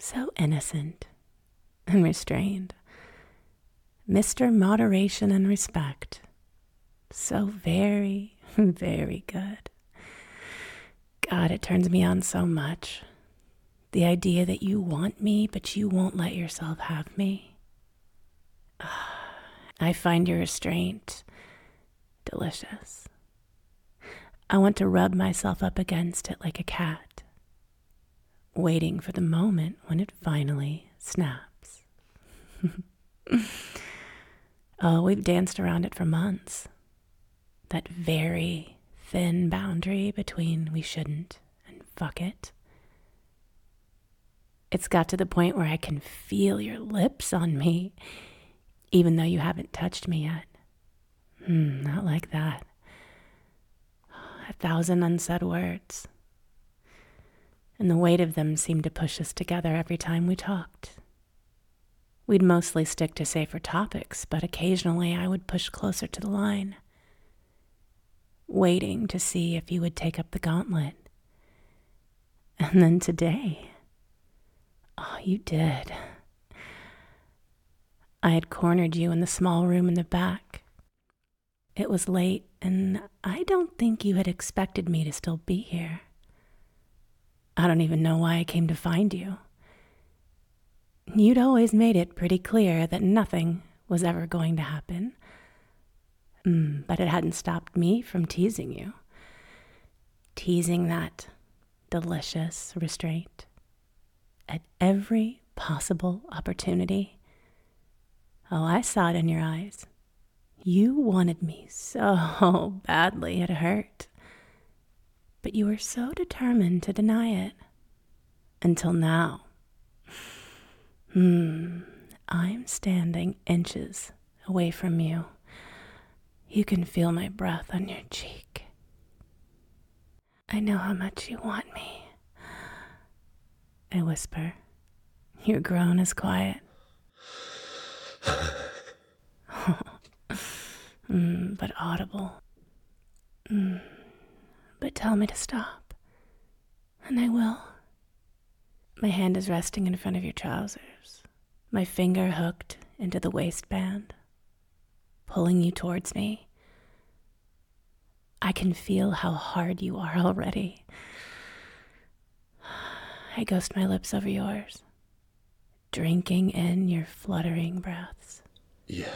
So innocent and restrained. Mr. Moderation and Respect. So very, very good. God, it turns me on so much. The idea that you want me, but you won't let yourself have me. I find your restraint delicious. I want to rub myself up against it like a cat, waiting for the moment when it finally snaps. Oh, we've danced around it for months. That very thin boundary between we shouldn't and fuck it. It's got to the point where I can feel your lips on me, even though you haven't touched me yet. Not like that. 1,000 unsaid words. And the weight of them seemed to push us together every time we talked. We'd mostly stick to safer topics, but occasionally I would push closer to the line, waiting to see if you would take up the gauntlet. And then today, oh, you did. I had cornered you in the small room in the back. It was late, and I don't think you had expected me to still be here. I don't even know why I came to find you. You'd always made it pretty clear that nothing was ever going to happen. But it hadn't stopped me from teasing you. Teasing that delicious restraint at every possible opportunity. Oh, I saw it in your eyes. You wanted me so badly it hurt. But you were so determined to deny it. Until now. I'm standing inches away from you. You can feel my breath on your cheek. I know how much you want me. I whisper. Your groan is quiet. But audible. But tell me to stop, and I will. My hand is resting in front of your trousers, my finger hooked into the waistband, pulling you towards me. I can feel how hard you are already. I ghost my lips over yours, drinking in your fluttering breaths. Yeah.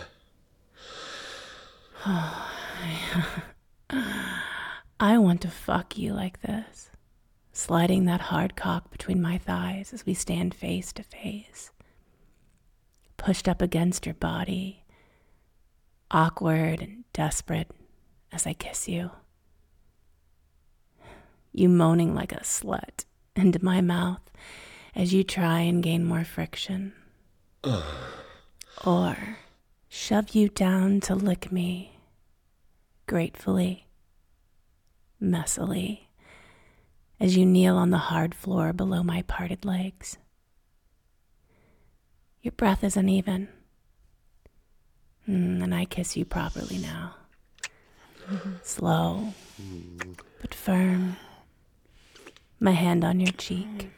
I want to fuck you like this, sliding that hard cock between my thighs as we stand face to face, pushed up against your body, awkward and desperate as I kiss you. You moaning like a slut into my mouth as you try and gain more friction. Or shove you down to lick me, gratefully, messily, as you kneel on the hard floor below my parted legs. Your breath is uneven, and I kiss you properly now. Slow, but firm. My hand on your cheek.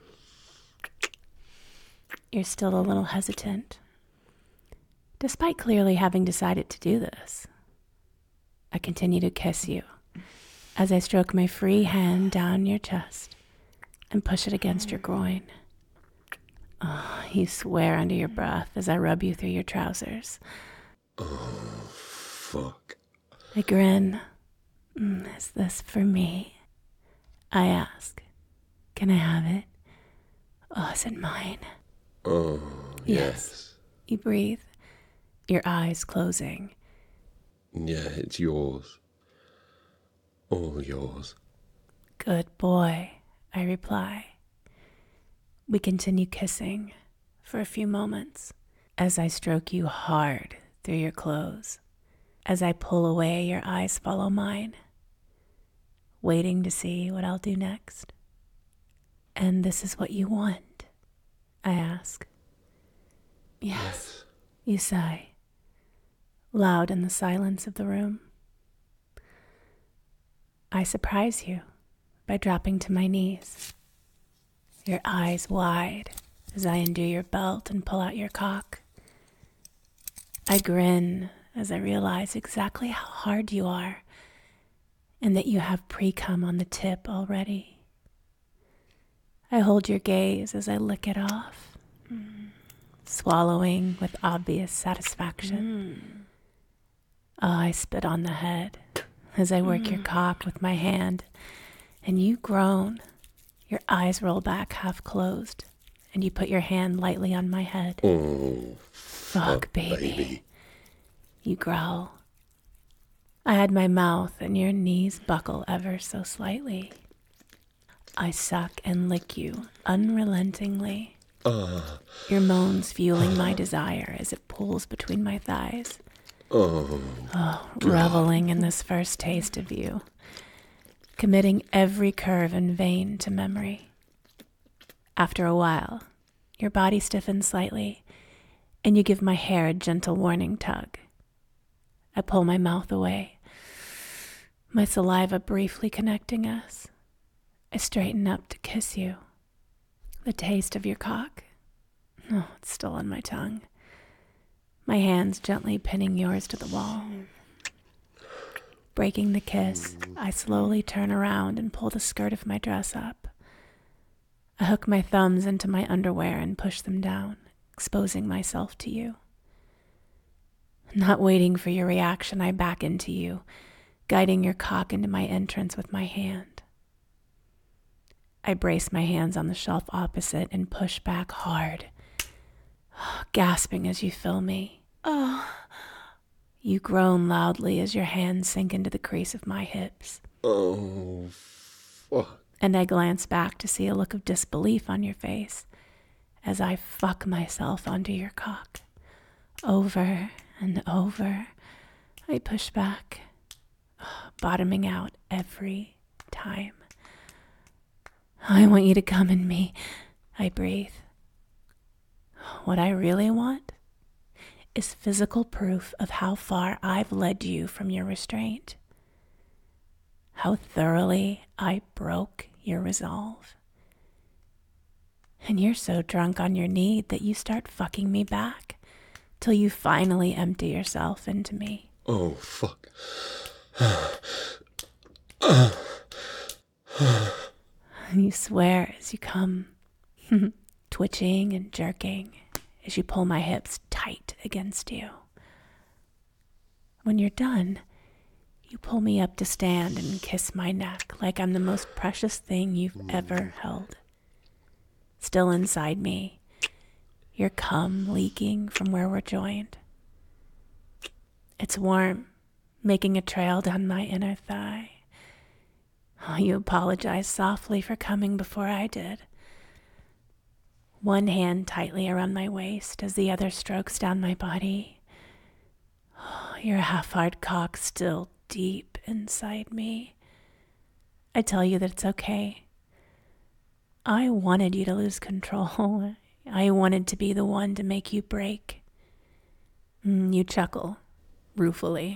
You're still a little hesitant, despite clearly having decided to do this. I continue to kiss you as I stroke my free hand down your chest and push it against your groin. Oh, you swear under your breath as I rub you through your trousers. Oh, fuck. I grin. Is this for me? I ask. Can I have it? Oh, is it mine? Oh, yes. You breathe, your eyes closing. Yeah, it's yours. All yours. Good boy, I reply. We continue kissing for a few moments as I stroke you hard through your clothes. As I pull away, your eyes follow mine, waiting to see what I'll do next. And this is what you want, I ask. Yes, you sigh, loud in the silence of the room. I surprise you by dropping to my knees, your eyes wide as I undo your belt and pull out your cock. I grin as I realize exactly how hard you are and that you have pre-cum on the tip already. I hold your gaze as I lick it off, swallowing with obvious satisfaction. I spit on the head as I work your cock with my hand, and you groan. Your eyes roll back half closed, and you put your hand lightly on my head. Oh, fuck, baby. You growl. I had my mouth, and your knees buckle ever so slightly. I suck and lick you unrelentingly. Your moans fueling my desire as it pulls between my thighs. Reveling in this first taste of you, committing every curve and vein to memory. After a while, your body stiffens slightly, and you give my hair a gentle warning tug. I pull my mouth away, my saliva briefly connecting us. I straighten up to kiss you. The taste of your cock, it's still on my tongue. My hands gently pinning yours to the wall. Breaking the kiss, I slowly turn around and pull the skirt of my dress up. I hook my thumbs into my underwear and push them down, exposing myself to you. Not waiting for your reaction, I back into you, guiding your cock into my entrance with my hand. I brace my hands on the shelf opposite and push back hard, gasping as you fill me. You groan loudly as your hands sink into the crease of my hips. Oh, fuck. And I glance back to see a look of disbelief on your face as I fuck myself onto your cock. Over and over, I push back, bottoming out every time. I want you to come in me, I breathe. What I really want is physical proof of how far I've led you from your restraint, how thoroughly I broke your resolve. And you're so drunk on your need that you start fucking me back till you finally empty yourself into me. Oh, fuck. You swear as you come, twitching and jerking as you pull my hips tight against you. When you're done, you pull me up to stand and kiss my neck like I'm the most precious thing you've ever held. Still inside me, your cum leaking from where we're joined. It's warm, making a trail down my inner thigh. You apologize softly for coming before I did. One hand tightly around my waist as the other strokes down my body. Your half-hard cock still deep inside me. I tell you that it's okay. I wanted you to lose control. I wanted to be the one to make you break. You chuckle, ruefully.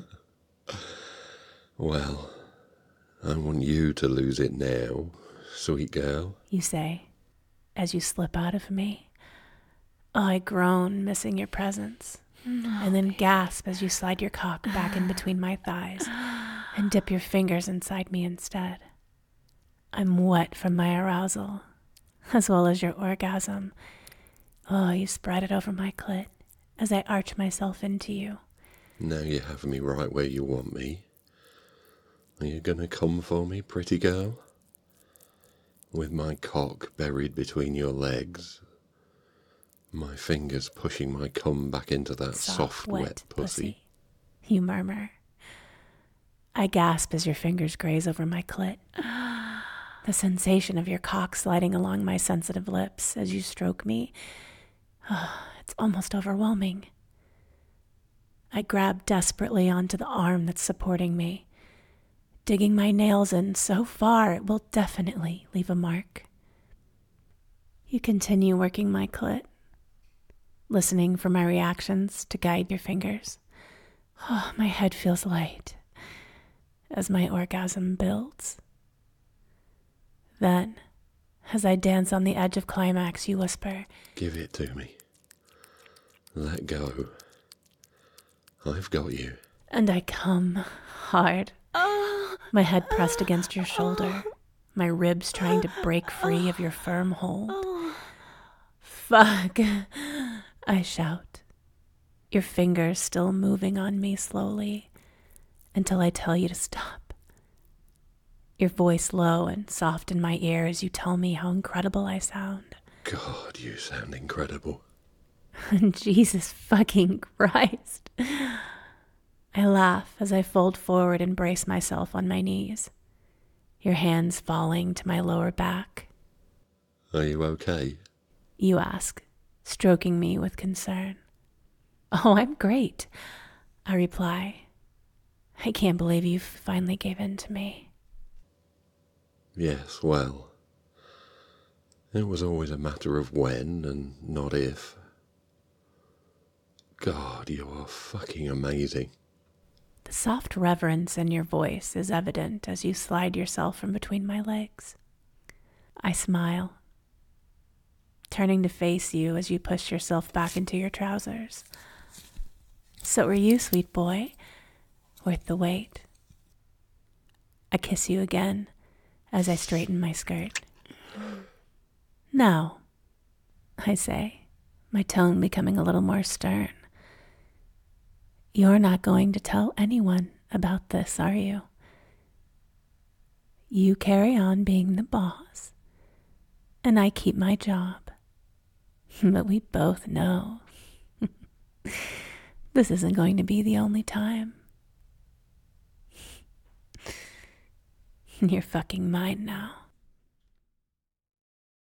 Well, I want you to lose it now, sweet girl. You say, as you slip out of me. I groan, missing your presence, and then gasp as you slide your cock back in between my thighs and dip your fingers inside me instead. I'm wet from my arousal, as well as your orgasm. You spread it over my clit as I arch myself into you. Now you have me right where you want me. Are you gonna come for me, pretty girl? With my cock buried between your legs, my fingers pushing my cum back into that soft wet pussy. You murmur. I gasp as your fingers graze over my clit. The sensation of your cock sliding along my sensitive lips as you stroke me, it's almost overwhelming. I grab desperately onto the arm that's supporting me, digging my nails in so far it will definitely leave a mark. You continue working my clit, listening for my reactions to guide your fingers. My head feels light as my orgasm builds. Then, As I dance on the edge of climax, you whisper, Give it to me. Let go. I've got you. and I come hard. My head pressed against your shoulder, my ribs trying to break free of your firm hold. Fuck, I shout, your fingers still moving on me slowly until I tell you to stop. Your voice low and soft in my ear as you tell me how incredible I sound. God, you sound incredible. Jesus fucking Christ. I laugh as I fold forward and brace myself on my knees, your hands falling to my lower back. Are you okay? You ask, stroking me with concern. Oh, I'm great, I reply. I can't believe you finally gave in to me. Yes, well, it was always a matter of when and not if. God, you are fucking amazing. The soft reverence in your voice is evident as you slide yourself from between my legs. I smile, turning to face you as you push yourself back into your trousers. So are you, sweet boy, worth the wait. I kiss you again as I straighten my skirt. Now, I say, my tone becoming a little more stern. You're not going to tell anyone about this, are you? You carry on being the boss, and I keep my job. But we both know this isn't going to be the only time. You're fucking mine now.